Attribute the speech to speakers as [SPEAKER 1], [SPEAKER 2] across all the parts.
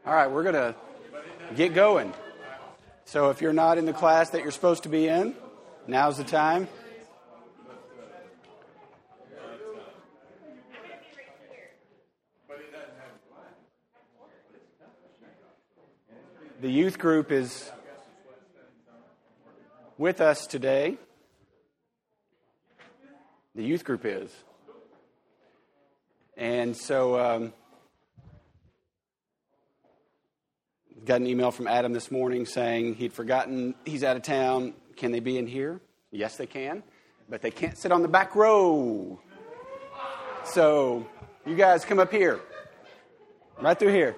[SPEAKER 1] All right, we're going to get going. So if you're not in the class that you're supposed to be in, now's the time. The youth group is with us today. The youth group is. And so got an email from Adam this morning saying he'd forgotten he's out of town. Can they be in here? Yes, they can. But they can't sit on the back row. So you guys come up here. Right through here.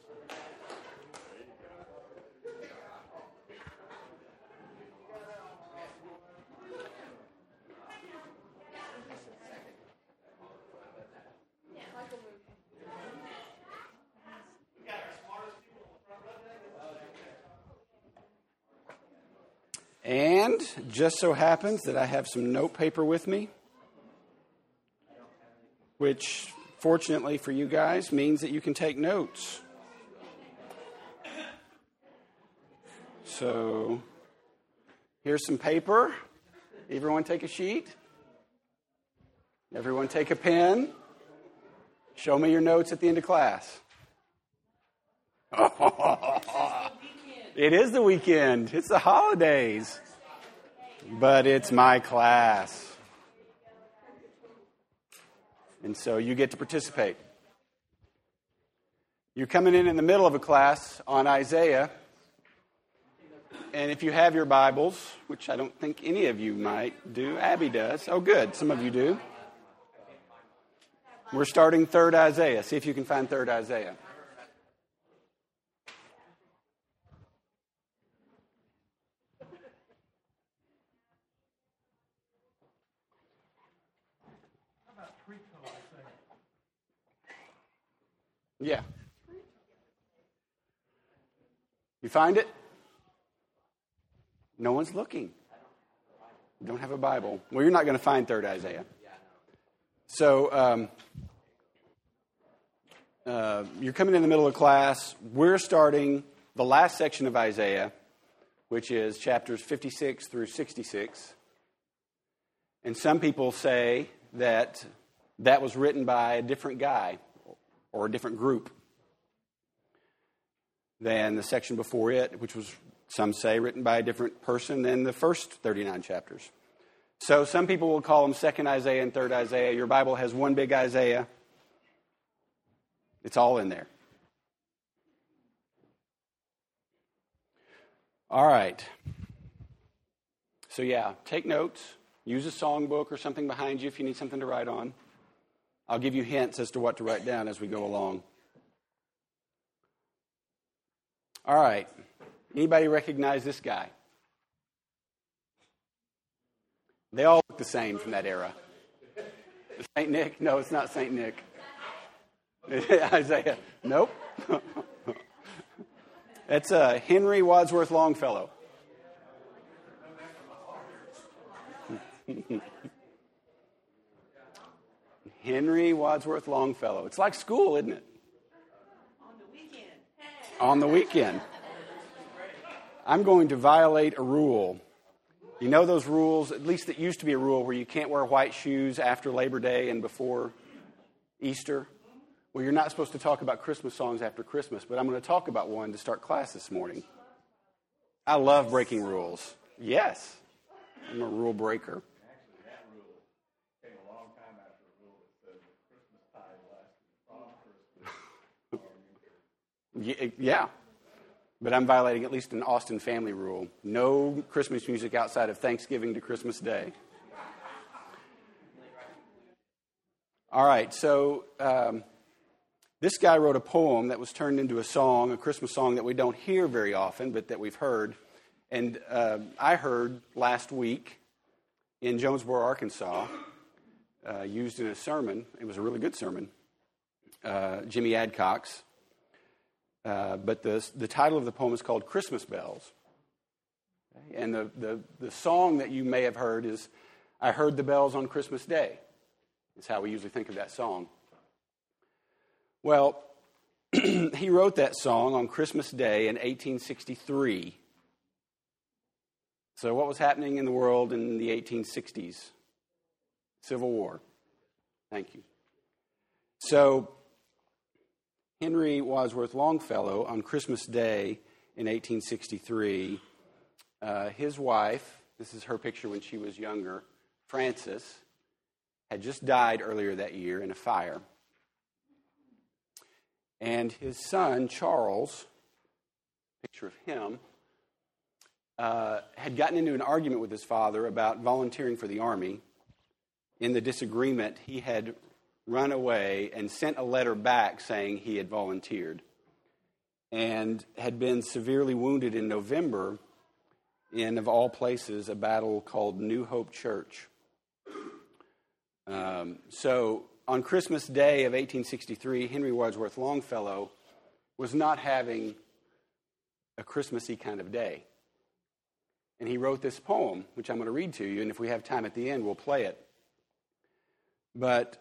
[SPEAKER 1] And just so happens that I have some note paper with me, which fortunately for you guys means that you can take notes. So here's some paper. Everyone take a sheet. Everyone take a pen. Show me your notes at the end of class. It is the weekend. It's the holidays. But it's my class. And so you get to participate. You're coming in the middle of a class on Isaiah. And if you have your Bibles, which I don't think any of you might do, Abby does. Oh, good. Some of you do. We're starting 3rd Isaiah. See if you can find 3rd Isaiah. Yeah. You find it? No one's looking. You don't have a Bible. Well, you're not going to find 3rd Isaiah. So you're coming in the middle of class. We're starting the last section of Isaiah, which is chapters 56 through 66. And some people say that that was written by a different guy or a different group than the section before it, which was, some say, written by a different person than the first 39 chapters. So some people will call them 2nd Isaiah and 3rd Isaiah. Your Bible has one big Isaiah. It's all in there. All right. So yeah, take notes. Use a songbook or something behind you if you need something to write on. I'll give you hints as to what to write down as we go along. All right. Anybody recognize this guy? They all look the same from that era. St. Nick? No, it's not St. Nick. Isaiah? Nope. It's Henry Wadsworth Longfellow. Henry Wadsworth Longfellow. It's like school, isn't it?
[SPEAKER 2] On the weekend.
[SPEAKER 1] On the weekend. I'm going to violate a rule. You know those rules, at least it used to be a rule, where you can't wear white shoes after Labor Day and before Easter? Well, you're not supposed to talk about Christmas songs after Christmas, but I'm going to talk about one to start class this morning. I love breaking rules. Yes. I'm a rule breaker. Yeah, but I'm violating at least an Austin family rule. No Christmas music outside of Thanksgiving to Christmas Day. All right, so this guy wrote a poem that was turned into a song, a Christmas song that we don't hear very often, but that we've heard. And I heard last week in Jonesboro, Arkansas, used in a sermon. It was a really good sermon. Jimmy Adcock's. But the title of the poem is called Christmas Bells. And the song that you may have heard is, I Heard the Bells on Christmas Day. That's how we usually think of that song. Well, he wrote that song on Christmas Day in 1863. So what was happening in the world in the 1860s? Civil War. Thank you. So Henry Wadsworth Longfellow, on Christmas Day in 1863, his wife, this is her picture when she was younger, Frances, had just died earlier that year in a fire. And his son, Charles, picture of him, had gotten into an argument with his father about volunteering for the army. In the disagreement, he had run away and sent a letter back saying he had volunteered and had been severely wounded in November in, of all places, a battle called New Hope Church. So on Christmas Day of 1863, Henry Wadsworth Longfellow was not having a Christmassy kind of day. And he wrote this poem, which I'm going to read to you, and if we have time at the end, we'll play it. But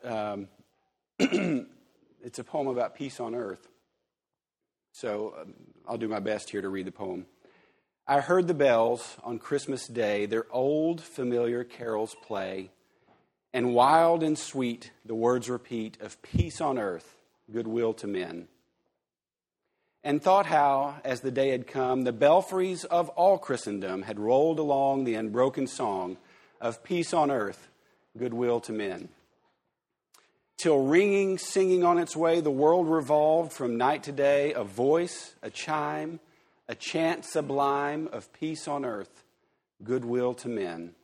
[SPEAKER 1] it's a poem about peace on earth. So I'll do my best here to read the poem. I heard the bells on Christmas Day, their old familiar carols play, and wild and sweet the words repeat of peace on earth, goodwill to men. And thought how, as the day had come, the belfries of all Christendom had rolled along the unbroken song of peace on earth, goodwill to men. Till ringing, singing on its way, the world revolved from night to day, a voice, a chime, a chant sublime of peace on earth, goodwill to men.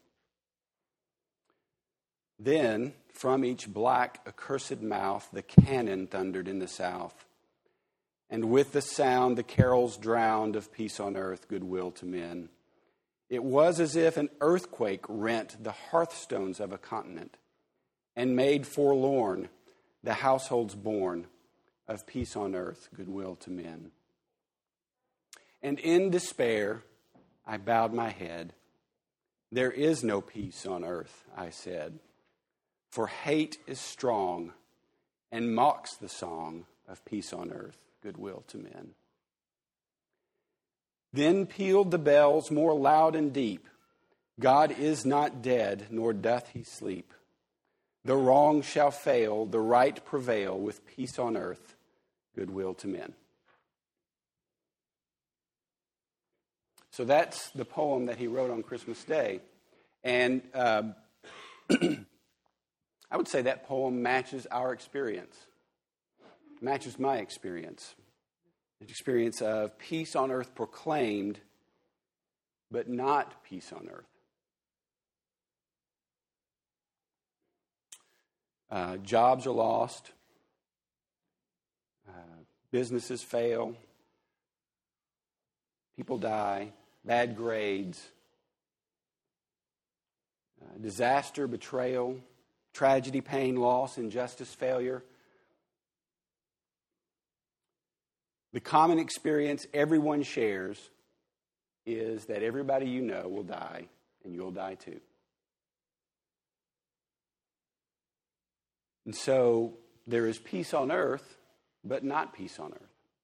[SPEAKER 1] Then, from each black, accursed mouth, the cannon thundered in the south. And with the sound, the carols drowned of peace on earth, goodwill to men. It was as if an earthquake rent the hearthstones of a continent and made forlorn the households born of peace on earth, goodwill to men. And in despair, I bowed my head. There is no peace on earth, I said, for hate is strong and mocks the song of peace on earth, goodwill to men. Then pealed the bells more loud and deep. God is not dead, nor doth he sleep. The wrong shall fail, the right prevail, with peace on earth, goodwill to men. So that's the poem that he wrote on Christmas Day. And I would say that poem matches our experience, matches my experience. An experience of peace on earth proclaimed, but not peace on earth. Jobs are lost. Businesses fail. People die. Bad grades. Disaster, betrayal, tragedy, pain, loss, injustice, failure. The common experience everyone shares is that everybody you know will die, and you'll die too. And so there is peace on earth, but not peace on earth.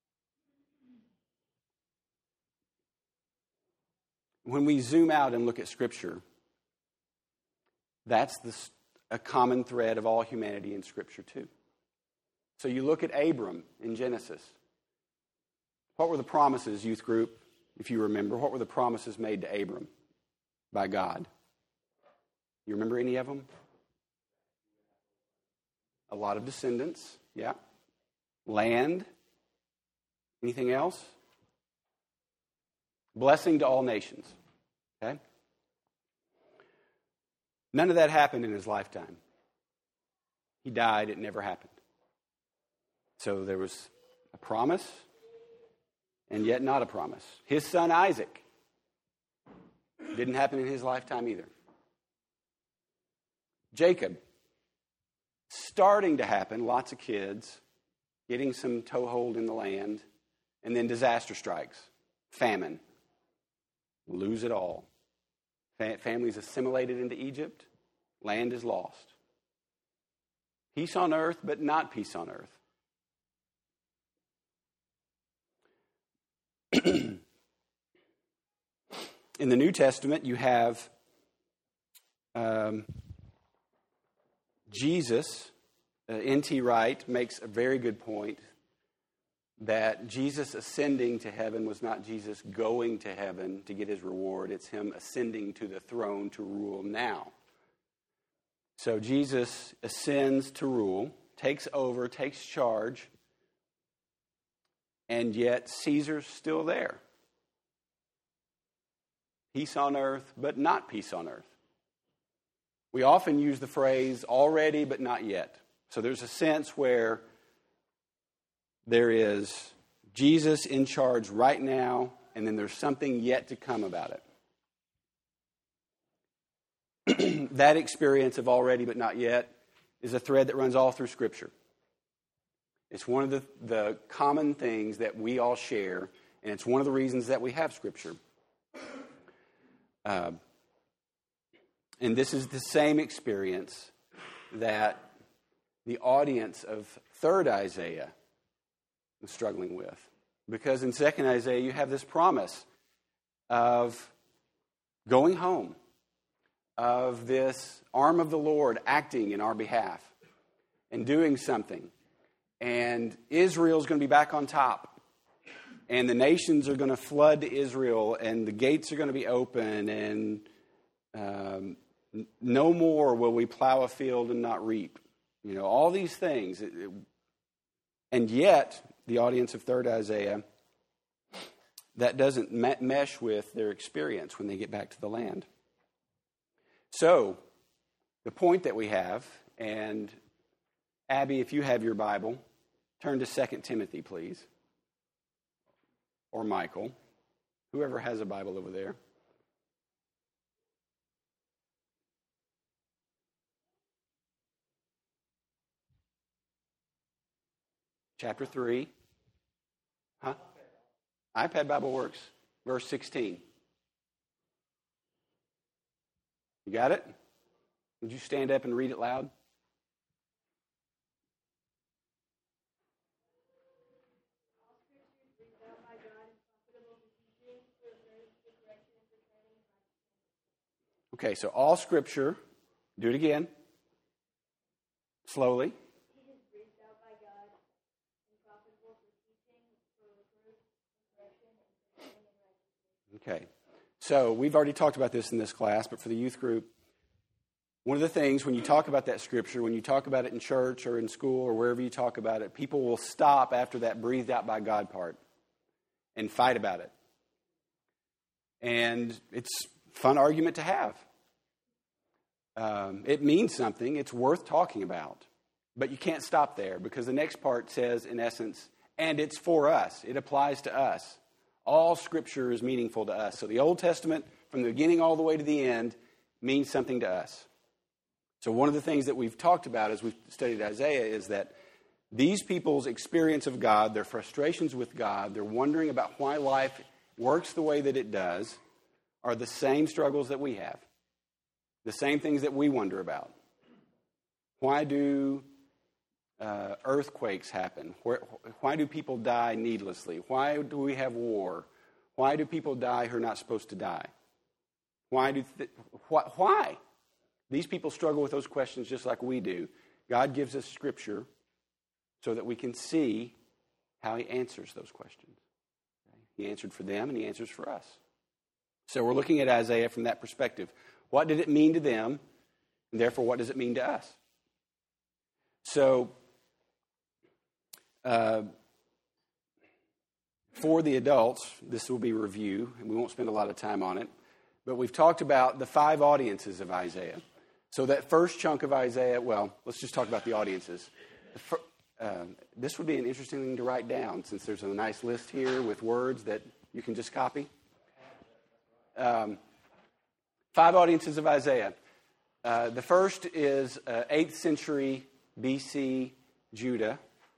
[SPEAKER 1] When we zoom out and look at Scripture, that's a common thread of all humanity in Scripture too. So you look at Abram in Genesis. What were the promises, youth group, if you remember? What were the promises made to Abram by God? You remember any of them? A lot of descendants, yeah. Land. Anything else? Blessing to all nations, okay? None of that happened in his lifetime. He died, it never happened. So there was a promise, and yet not a promise. His son Isaac didn't happen in his lifetime either. Jacob, starting to happen, lots of kids, getting some toehold in the land, and then disaster strikes, famine, lose it all. Families assimilated into Egypt, land is lost. Peace on earth, but not peace on earth. In the New Testament, you have Jesus. N.T. Wright makes a very good point that Jesus ascending to heaven was not Jesus going to heaven to get his reward. It's him ascending to the throne to rule now. So Jesus ascends to rule, takes over, takes charge, and yet Caesar's still there. Peace on earth, but not peace on earth. We often use the phrase already, but not yet. So there's a sense where there is Jesus in charge right now, and then there's something yet to come about it. That experience of already but not yet is a thread that runs all through Scripture. It's one of the common things that we all share, and it's one of the reasons that we have Scripture. And this is the same experience that the audience of 3rd Isaiah was struggling with. Because in 2nd Isaiah, you have this promise of going home, of this arm of the Lord acting in our behalf and doing something. And Israel's going to be back on top. And the nations are going to flood to Israel, and the gates are going to be open, and no more will we plow a field and not reap. You know, all these things. And yet, the audience of 3rd Isaiah, that doesn't mesh with their experience when they get back to the land. So, the point that we have, and Abby, if you have your Bible, turn to 2 Timothy, please. Or Michael. Whoever has a Bible over there. Chapter 3. Huh? iPad Bible works. Verse 16. You got it? Would you stand up and read it loud? Okay, so all Scripture, do it again, slowly. Okay, so we've already talked about this in this class, but for the youth group, one of the things when you talk about that Scripture, when you talk about it in church or in school or wherever you talk about it, people will stop after that breathed out by God part and fight about it. And it's a fun argument to have. It means something. It's worth talking about. But you can't stop there because the next part says, in essence, and it's for us. It applies to us. All Scripture is meaningful to us. So the Old Testament, from the beginning all the way to the end, means something to us. So one of the things that we've talked about as we've studied Isaiah is that these people's experience of God, their frustrations with God, they're wondering about why life works the way that it does, are the same struggles that we have. The same things that we wonder about. Why do earthquakes happen? Why do people die needlessly? Why do we have war? Why do people die who are not supposed to die? Why? These people struggle with those questions just like we do. God gives us Scripture so that we can see how He answers those questions. He answered for them and He answers for us. So we're looking at Isaiah from that perspective. What did it mean to them? And therefore, what does it mean to us? So, for the adults, this will be review, and we won't spend a lot of time on it. But we've talked about the 5 audiences of Isaiah. So that first chunk of Isaiah, well, let's just talk about the audiences. This would be an interesting thing to write down, since there's a nice list here with words that you can just copy. 5 audiences of Isaiah. The first is 8th century BC Judah,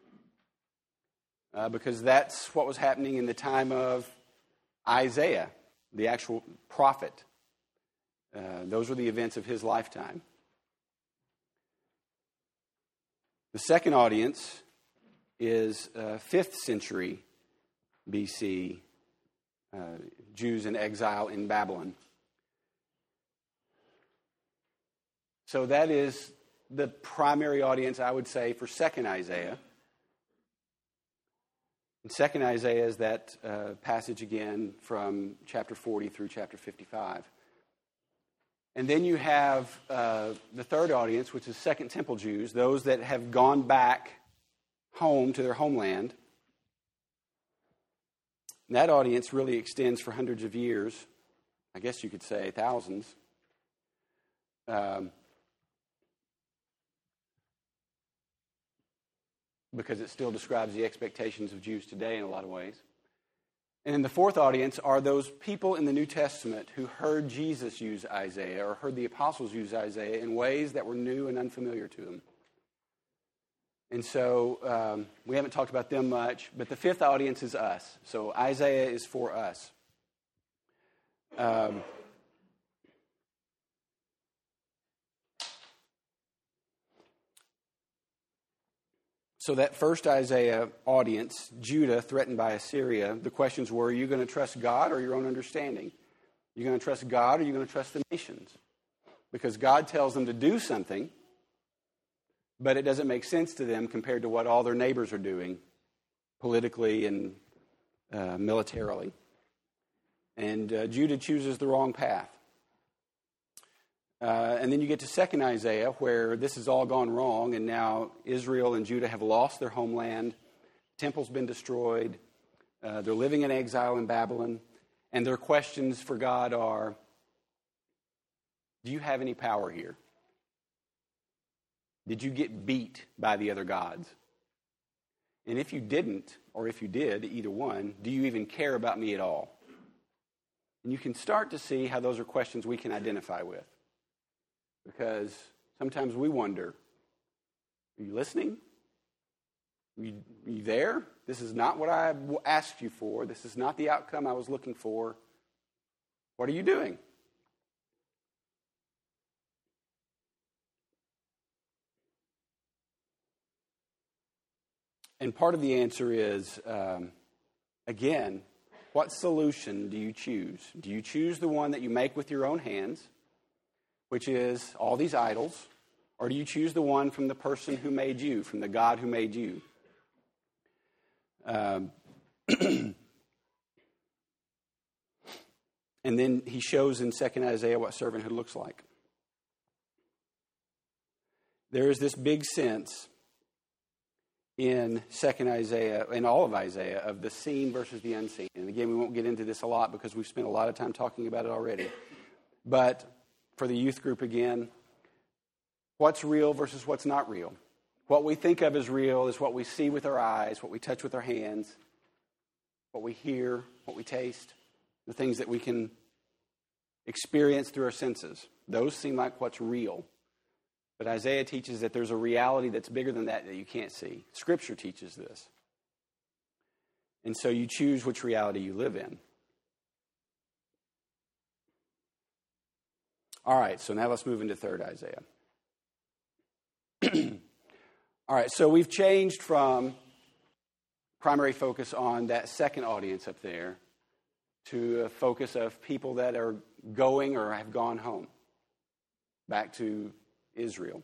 [SPEAKER 1] because that's what was happening in the time of Isaiah, the actual prophet. Those were the events of his lifetime. The second audience is 5th century BC Jews in exile in Babylon. So that is the primary audience, I would say, for 2nd Isaiah. And 2nd Isaiah is that passage again from chapter 40 through chapter 55. And then you have the 3rd audience, which is Second Temple Jews, those that have gone back home to their homeland. And that audience really extends for hundreds of years. I guess you could say thousands. Because it still describes the expectations of Jews today in a lot of ways. And then the 4th audience are those people in the New Testament who heard Jesus use Isaiah or heard the apostles use Isaiah in ways that were new and unfamiliar to them. And so we haven't talked about them much, but the 5th audience is us. So Isaiah is for us. So that first Isaiah audience, Judah threatened by Assyria, the questions were, are you going to trust God or your own understanding? Are you going to trust God or are you going to trust the nations? Because God tells them to do something, but it doesn't make sense to them compared to what all their neighbors are doing politically and militarily. And Judah chooses the wrong path. And then you get to 2nd Isaiah, where this has all gone wrong, and now Israel and Judah have lost their homeland. The temple's been destroyed. They're living in exile in Babylon. And their questions for God are, do you have any power here? Did you get beat by the other gods? And if you didn't, or if you did, either one, do you even care about me at all? And you can start to see how those are questions we can identify with. Because sometimes we wonder, are you listening? Are you there? This is not what I asked you for. This is not the outcome I was looking for. What are you doing? And part of the answer is, again, what solution do you choose? Do you choose the one that you make with your own hands, which is all these idols, or do you choose the one from the person who made you, from the God who made you? And then he shows in 2nd Isaiah what servanthood looks like. There is this big sense in 2nd Isaiah, in all of Isaiah, of the seen versus the unseen. And again, we won't get into this a lot because we've spent a lot of time talking about it already. But for the youth group again, what's real versus what's not real? What we think of as real is what we see with our eyes, what we touch with our hands, what we hear, what we taste, the things that we can experience through our senses. Those seem like what's real. But Isaiah teaches that there's a reality that's bigger than that you can't see. Scripture teaches this. And so you choose which reality you live in. All right, so now let's move into 3rd Isaiah. All right, so we've changed from primary focus on that second audience up there to a focus of people that are going or have gone home back to Israel.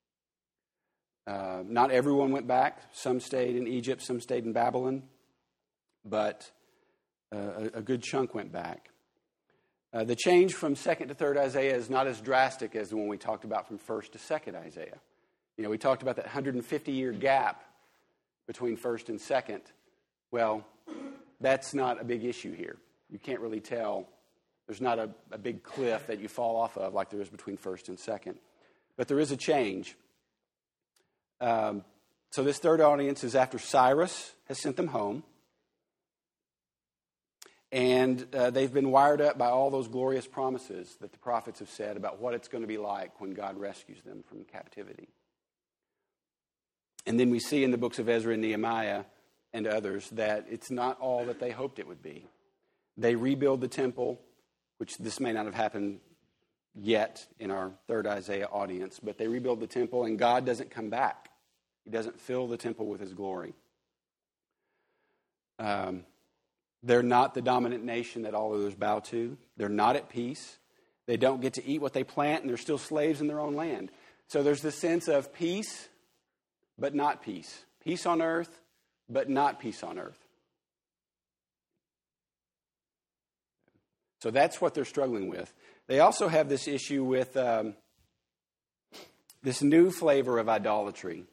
[SPEAKER 1] Not everyone went back. Some stayed in Egypt, some stayed in Babylon, but a good chunk went back. The change from 2nd to 3rd Isaiah is not as drastic as the one we talked about from 1st to 2nd Isaiah. You know, we talked about that 150-year gap between 1st and 2nd. Well, that's not a big issue here. You can't really tell. There's not a big cliff that you fall off of like there is between 1st and 2nd. But there is a change. So this third audience is after Cyrus has sent them home. And they've been wired up by all those glorious promises that the prophets have said about what it's going to be like when God rescues them from captivity. And then we see in the books of Ezra and Nehemiah and others that it's not all that they hoped it would be. They rebuild the temple, which this may not have happened yet in our 3rd Isaiah audience, but they rebuild the temple and God doesn't come back. He doesn't fill the temple with his glory. They're not the dominant nation that all others bow to. They're not at peace. They don't get to eat what they plant, and they're still slaves in their own land. So there's this sense of peace, but not peace. Peace on earth, but not peace on earth. So that's what they're struggling with. They also have this issue with this new flavor of idolatry.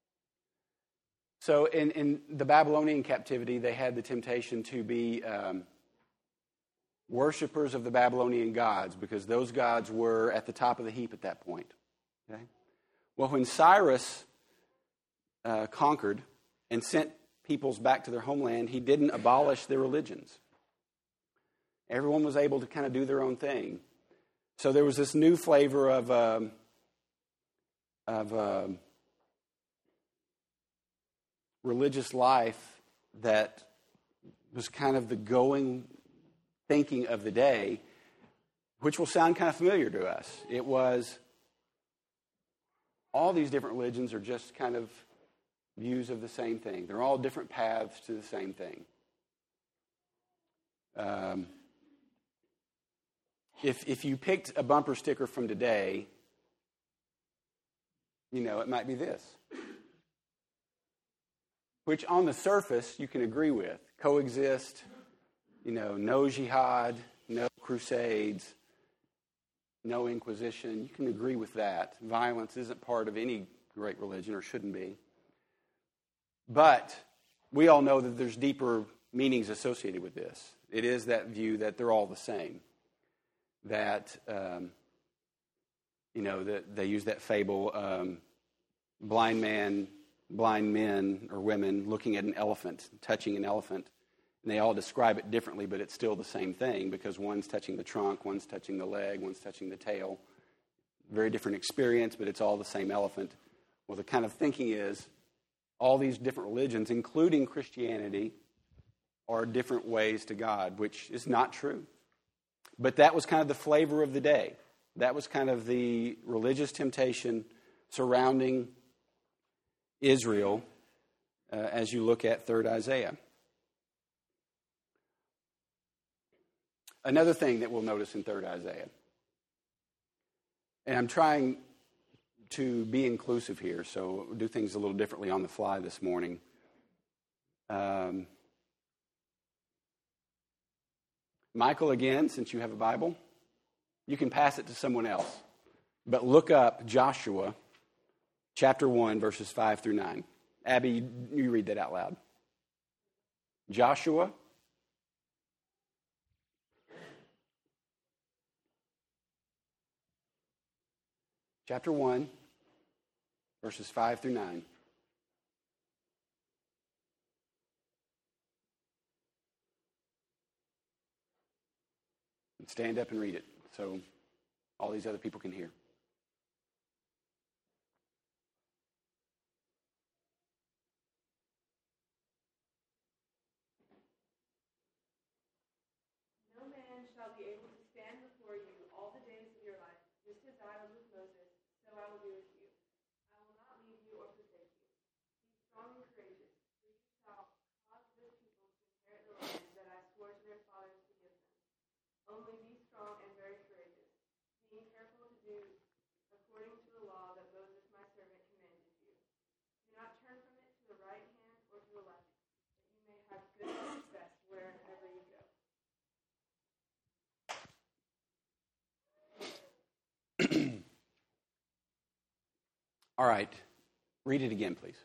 [SPEAKER 1] So in the Babylonian captivity, they had the temptation to be worshipers of the Babylonian gods because those gods were at the top of the heap at that point. Okay? Well, when Cyrus conquered and sent peoples back to their homeland, he didn't abolish their religions. Everyone was able to kind of do their own thing. So there was this new flavor of religious life that was kind of the going thinking of the day, which will sound kind of familiar to us. It was all these different religions are just kind of views of the same thing. They're all different paths to the same thing. If you picked a bumper sticker from today, it might be this, which on the surface you can agree with. Coexist, no jihad, no crusades, no inquisition. You can agree with that. Violence isn't part of any great religion, or shouldn't be. But we all know that there's deeper meanings associated with this. It is that view that they're all the same. That, that they use that fable, blind men or women looking at an elephant, touching an elephant, and they all describe it differently, but it's still the same thing because one's touching the trunk, one's touching the leg, one's touching the tail. Very different experience, but it's all the same elephant. Well, the kind of thinking is all these different religions, including Christianity, are different ways to God, which is not true. But that was kind of the flavor of the day. That was kind of the religious temptation surrounding Israel as you look at 3rd Isaiah. Another thing that we'll notice in 3rd Isaiah, and I'm trying to be inclusive here, so we'll do things a little differently on the fly this morning. Michael, again, since you have a Bible, you can pass it to someone else. But look up Joshua chapter 1, verses 5 through 9. Abby, you read that out loud. Joshua chapter 1, verses 5 through 9. Stand up and read it so all these other people can hear.
[SPEAKER 2] No man shall be able to stand before you all the days of your life. Just as I was with Moses, so I will be with you. I will not leave you or forsake you. Be strong and courageous, for you shall cause this people to inherit the land that I swore to their fathers to give them. Only be strong and very courageous, being careful to do according to the law that Moses my servant commanded you. Do not turn from it to the right hand or to the left, that you may have good success wherever you go.
[SPEAKER 1] All right. Read it again, please.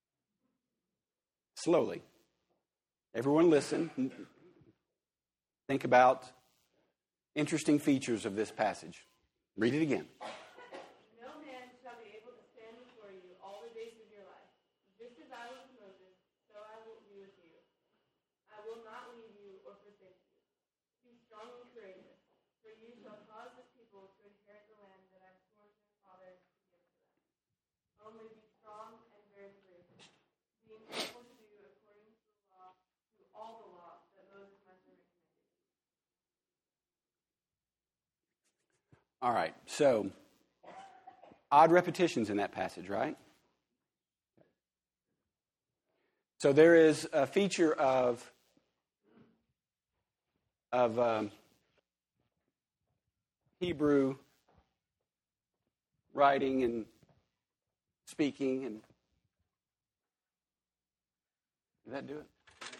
[SPEAKER 1] Slowly. Everyone listen. Think about interesting features of this passage. Read it again.
[SPEAKER 2] No man shall be able to stand before you all the days of your life. Just as I was with Moses, so I will be with you. I will not leave you or forsake you. Be strong and courageous, for you shall cause this people to inherit the land that I swore to their fathers to give to them. Only be strong and very courageous, being careful to do according to the law, to all the law that Moses my servant commanded you.
[SPEAKER 1] All right. So, odd repetitions in that passage, right? So there is a feature of of Hebrew writing and speaking. And did that do it?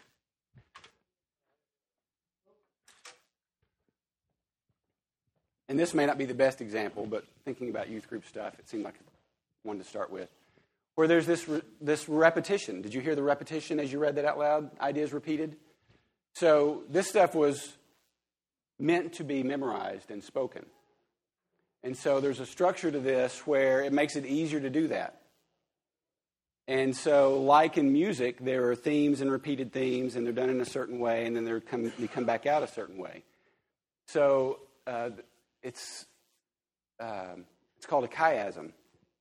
[SPEAKER 1] And this may not be the best example, but thinking about youth group stuff, it seemed like one to start with. Where there's this repetition. Did you hear the repetition as you read that out loud? Ideas repeated? So this stuff was meant to be memorized and spoken. And so there's a structure to this where it makes it easier to do that. And so like in music, there are themes and repeated themes, and they're done in a certain way, and then they come back out a certain way. So it's called a chiasm.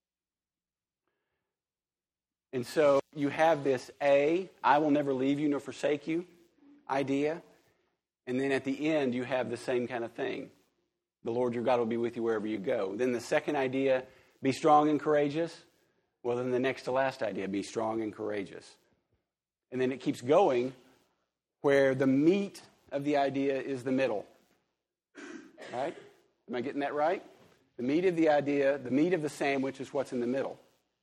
[SPEAKER 1] And so you have this I will never leave you nor forsake you idea. And then at the end, you have the same kind of thing. The Lord your God will be with you wherever you go. Then the second idea, be strong and courageous. Well, then the next to last idea, be strong and courageous. And then it keeps going where the meat of the idea is the middle. Right? Am I getting that right? The meat of the idea, the meat of the sandwich is what's in the middle.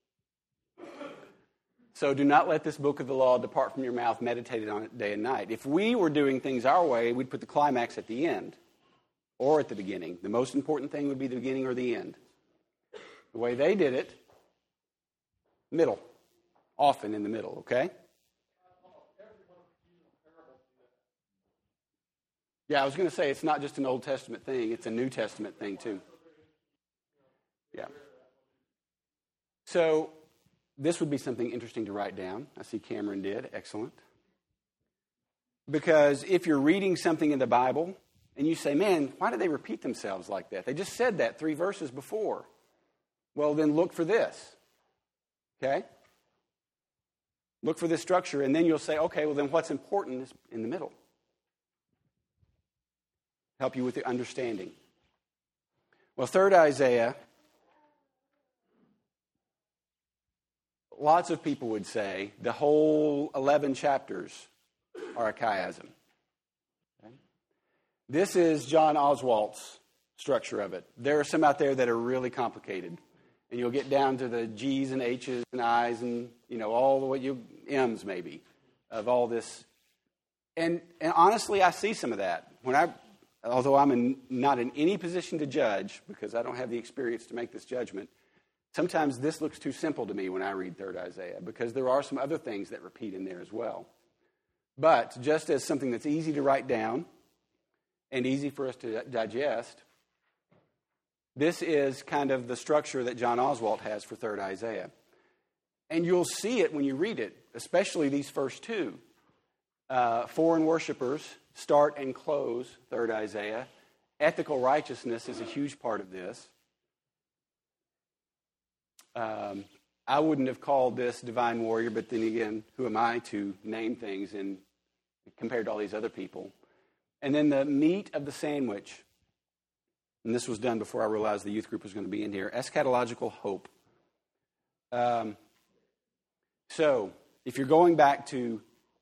[SPEAKER 1] So do not let this book of the law depart from your mouth, meditate on it day and night. If we were doing things our way, we'd put the climax at the end or at the beginning. The most important thing would be the beginning or the end. The way they did it, middle, often in the middle, okay? Yeah, I was going to say it's not just an Old Testament thing, it's a New Testament thing too. Yeah. So this would be something interesting to write down. I see Cameron did. Excellent. Because if you're reading something in the Bible and you say, man, why do they repeat themselves like that? They just said that 3 verses before. Well, then look for this. Okay? Look for this structure, and then you'll say, okay, well, then what's important is in the middle. Help you with the understanding. Well, 3rd Isaiah, lots of people would say the whole 11 chapters are a chiasm. Okay? This is John Oswalt's structure of it. There are some out there that are really complicated. And you'll get down to the G's and H's and I's and, all the way M's maybe of all this. And honestly, I see some of that. Although I'm not in any position to judge because I don't have the experience to make this judgment, sometimes this looks too simple to me when I read 3rd Isaiah because there are some other things that repeat in there as well. But just as something that's easy to write down and easy for us to digest, this is kind of the structure that John Oswalt has for 3rd Isaiah. And you'll see it when you read it, especially these first 2. Foreign worshipers start and close 3rd Isaiah. Ethical righteousness is a huge part of this. I wouldn't have called this divine warrior, but then again, who am I to name things compared to all these other people? And then the meat of the sandwich, and this was done before I realized the youth group was going to be in here, eschatological hope. So, if you're going back to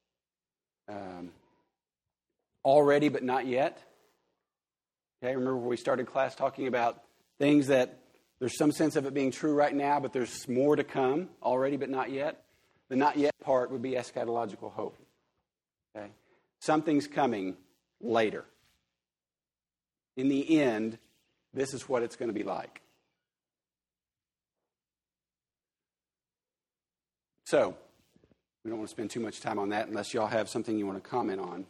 [SPEAKER 1] already but not yet, okay, remember where we started class talking about things that there's some sense of it being true right now, but there's more to come, already but not yet. The not yet part would be eschatological hope. Okay? Something's coming later. In the end, this is what it's going to be like. So, we don't want to spend too much time on that unless y'all have something you want to comment on.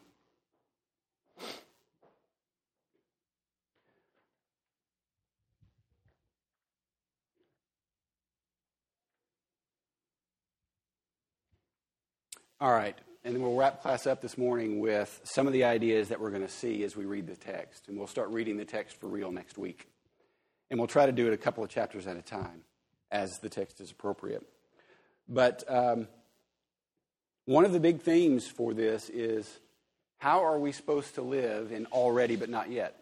[SPEAKER 1] All right, and then we'll wrap class up this morning with some of the ideas that we're going to see as we read the text. And we'll start reading the text for real next week. And we'll try to do it a couple of chapters at a time as the text is appropriate. But one of the big themes for this is, how are we supposed to live in already but not yet?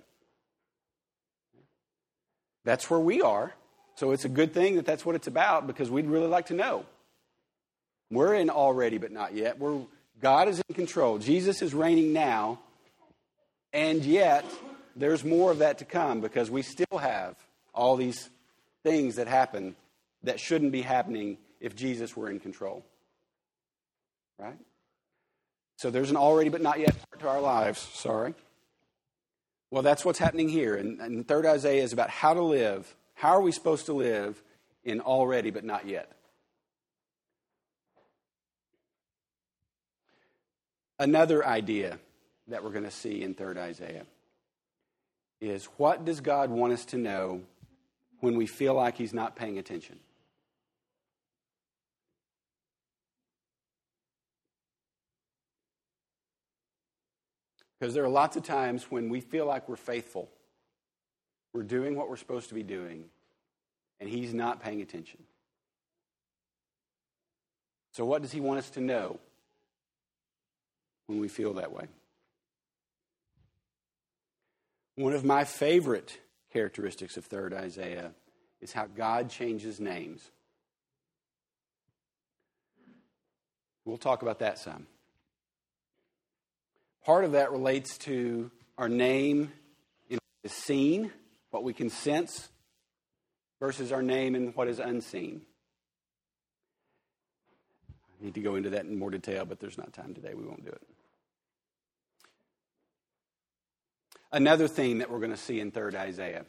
[SPEAKER 1] That's where we are. So it's a good thing that that's what it's about, because we'd really like to know. We're in already but not yet. God is in control. Jesus is reigning now. And yet, there's more of that to come because we still have all these things that happen that shouldn't be happening if Jesus were in control. Right? So there's an already but not yet part to our lives. Sorry. Well, that's what's happening here. And 3rd Isaiah is about how to live. How are we supposed to live in already but not yet? Another idea that we're going to see in 3rd Isaiah is, what does God want us to know when we feel like he's not paying attention? Because there are lots of times when we feel like we're faithful, we're doing what we're supposed to be doing, and he's not paying attention. So what does he want us to know when we feel that way? One of my favorite characteristics of 3rd Isaiah is how God changes names. We'll talk about that some. Part of that relates to our name in what is seen, what we can sense, versus our name in what is unseen. I need to go into that in more detail, but there's not time today. We won't do it. Another theme that we're going to see in 3rd Isaiah.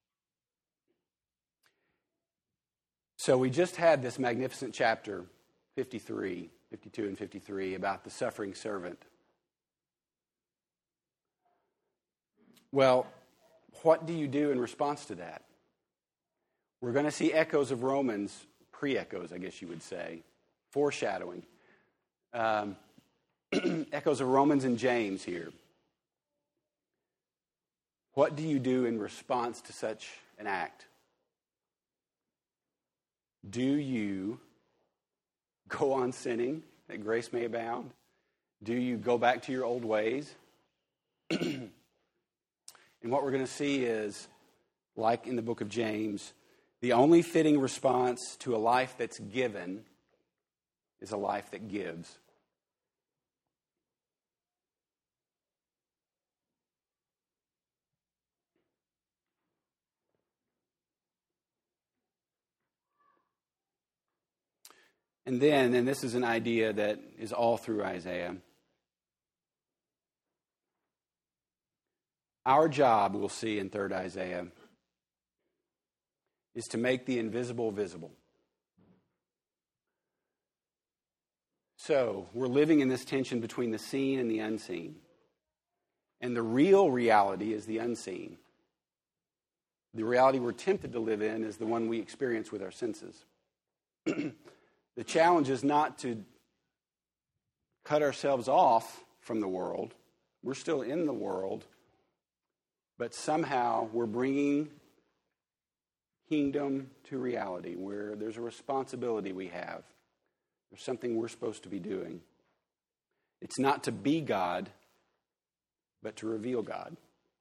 [SPEAKER 1] So we just had this magnificent chapter, 52 and 53, about the suffering servant. Well, what do you do in response to that? We're going to see echoes of Romans, pre-echoes, I guess you would say, foreshadowing. Echoes of Romans and James here. What do you do in response to such an act? Do you go on sinning that grace may abound? Do you go back to your old ways? And what we're going to see is, like in the book of James, the only fitting response to a life that's given is a life that gives. And then, and this is an idea that is all through Isaiah, our job, we'll see in 3rd Isaiah, is to make the invisible visible. So, we're living in this tension between the seen and the unseen. And the real reality is the unseen. The reality we're tempted to live in is the one we experience with our senses. The challenge is not to cut ourselves off from the world. We're still in the world. But somehow we're bringing kingdom to reality, where there's a responsibility we have. There's something we're supposed to be doing. It's not to be God, but to reveal God.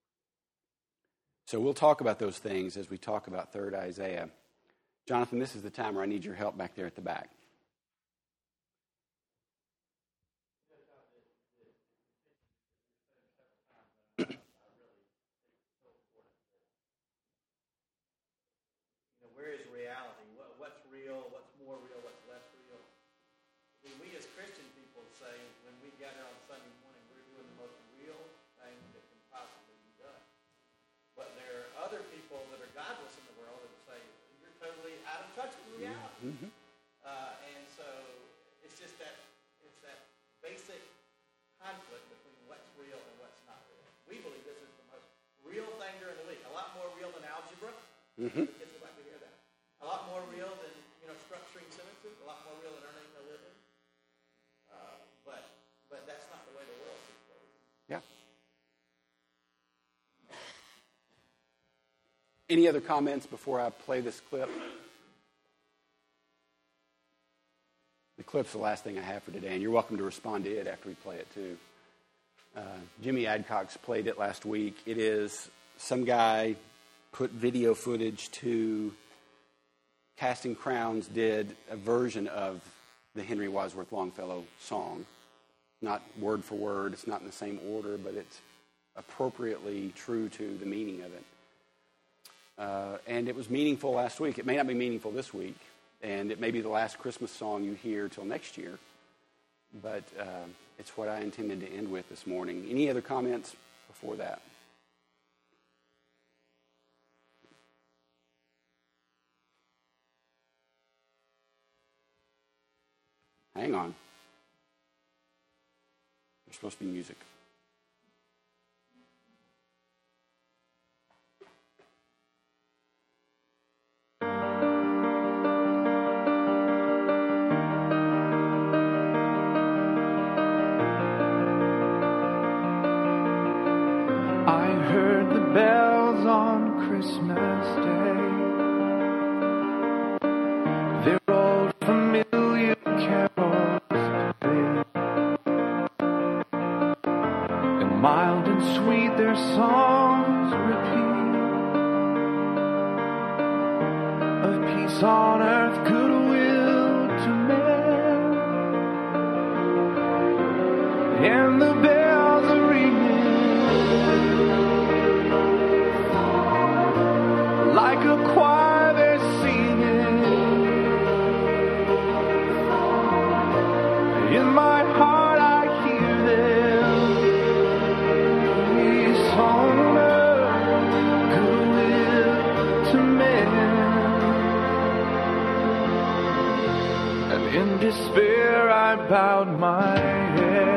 [SPEAKER 1] So we'll talk about those things as we talk about 3rd Isaiah. Jonathan, this is the time where I need your help back there at the back.
[SPEAKER 3] Where is reality? What's real? What's more real? What's less real? I mean, we as Christian people say when we gather on Sunday morning, we're doing the most real thing that can possibly be done. But there are other people that are godless in the world that say you're totally out of touch with reality. Mm-hmm. And so it's just that basic conflict between what's real and what's not real. We believe this is the most real thing during the week. A lot more real than algebra. Mm-hmm. Kids would like to hear that. A lot more real than structuring sentences. A lot more real than earning a living. But that's not the way the world is going.
[SPEAKER 1] Yeah. Any other comments before I play this clip? The clip's the last thing I have for today, and you're welcome to respond to it after we play it too. Jimmy Adcox played it last week. It is some guy put video footage to Casting Crowns did a version of the Henry Wadsworth Longfellow song. Not word for word, it's not in the same order, but appropriately true to the meaning of it. And it was meaningful last week. It may not be meaningful this week, and it may be the last Christmas song you hear till next year, but it's what I intended to end with this morning. Any other comments before that? Hang on. There's supposed to be music.
[SPEAKER 4] I heard the bells on Christmas Day. Their old familiar carols play, and mild and sweet their songs repeat, of peace on earth, goodwill to men. And the bells are ringing like a choir, they're singing. In my heart I hear them. Peace on earth, goodwill to men. And in despair I bowed my head.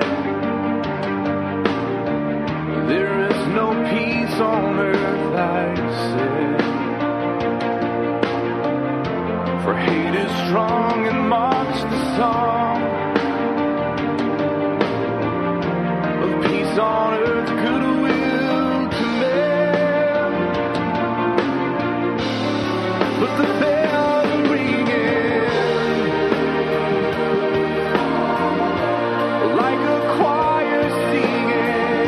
[SPEAKER 4] There is no peace on earth, I said, for hate is strong and mocks the song of peace on earth, goodwill to men. But the bells are ringing like a choir singing.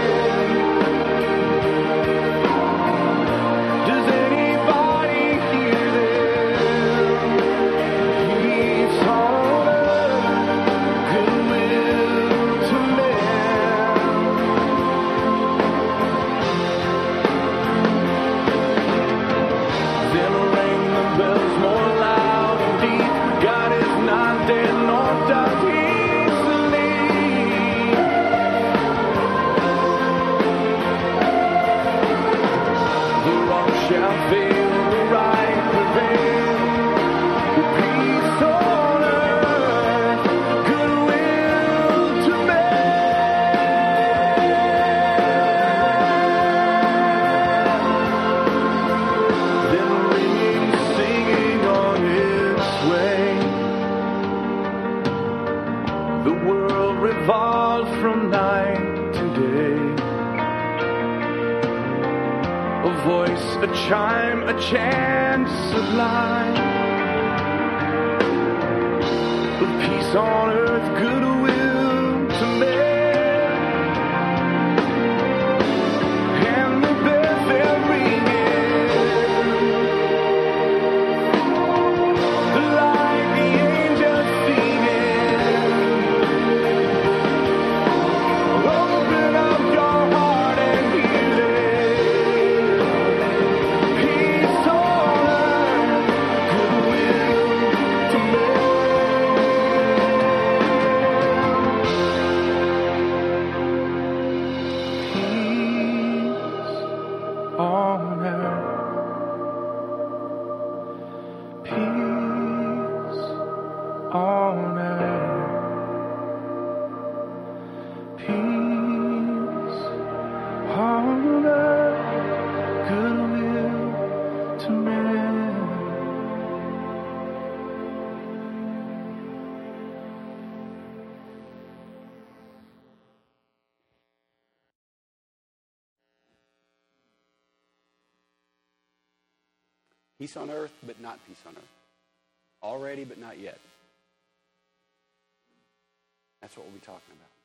[SPEAKER 4] Does anybody hear them? Peace on earth, goodwill to men. Then rang the bells more loud and deep. God is not dead, nor does he sleep. The wrong shall fail, the right prevail. Peace on earth, goodwill to men. Then ringing, singing on its way. The world revolved from night to day. A voice, a chime, a chant sublime of peace on earth, goodwill to men. And the bells they're ringing like the angels singing. Open up your heart and hear it. Peace on earth, goodwill to men. Peace on earth. Peace on earth, goodwill to men.
[SPEAKER 1] Peace on earth, but not peace on earth. Already, but not yet. That's what we'll be talking about.